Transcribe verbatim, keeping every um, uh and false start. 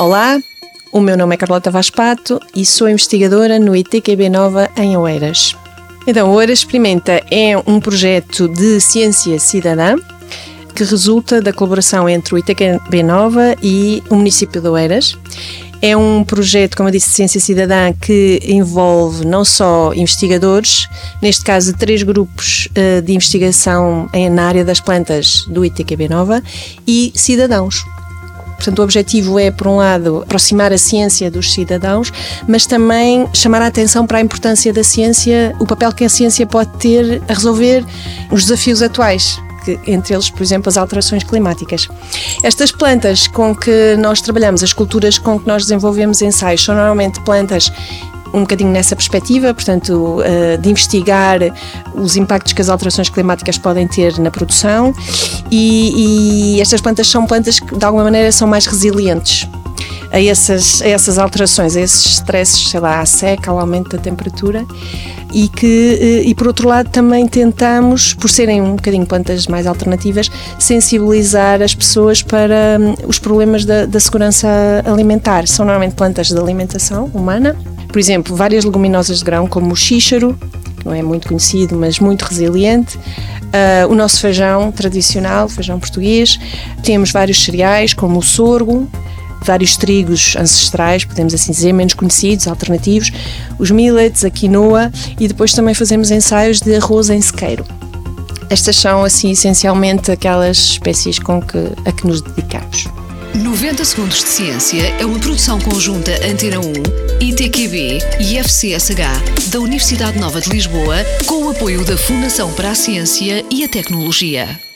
Olá, o meu nome é Carlota Vaz Pato e sou investigadora no I T Q B Nova em Oeiras. Então, o Oeiras Experimenta é um projeto de ciência cidadã que resulta da colaboração entre o I T Q B Nova e o município de Oeiras. É um projeto, como eu disse, de ciência cidadã que envolve não só investigadores, neste caso três grupos uh, de investigação na área das plantas do I T Q B Nova, e cidadãos. Portanto, o objetivo é, por um lado, aproximar a ciência dos cidadãos, mas também chamar a atenção para a importância da ciência, o papel que a ciência pode ter a resolver os desafios atuais, que, entre eles, por exemplo, as alterações climáticas. Estas plantas com que nós trabalhamos, as culturas com que nós desenvolvemos ensaios, são normalmente plantas um bocadinho nessa perspectiva, portanto, de investigar os impactos que as alterações climáticas podem ter na produção, e, e estas plantas são plantas que, de alguma maneira, são mais resilientes a essas, a essas alterações, a esses stresses, sei lá, à seca, ao aumento da temperatura, e que, e por outro lado, também tentamos, por serem um bocadinho plantas mais alternativas, sensibilizar as pessoas para os problemas da, da segurança alimentar. São normalmente plantas de alimentação humana. Por exemplo, várias leguminosas de grão, como o xíxaro, que não é muito conhecido, mas muito resiliente. Uh, o nosso feijão tradicional, feijão português. Temos vários cereais, como o sorgo, vários trigos ancestrais, podemos assim dizer, menos conhecidos, alternativos, os millets, a quinoa, e depois também fazemos ensaios de arroz em sequeiro. Estas são, assim, essencialmente aquelas espécies com que, a que nos dedicamos. noventa Segundos de Ciência é uma produção conjunta Antena um, I T Q B e F C S H da Universidade Nova de Lisboa, com o apoio da Fundação para a Ciência e a Tecnologia.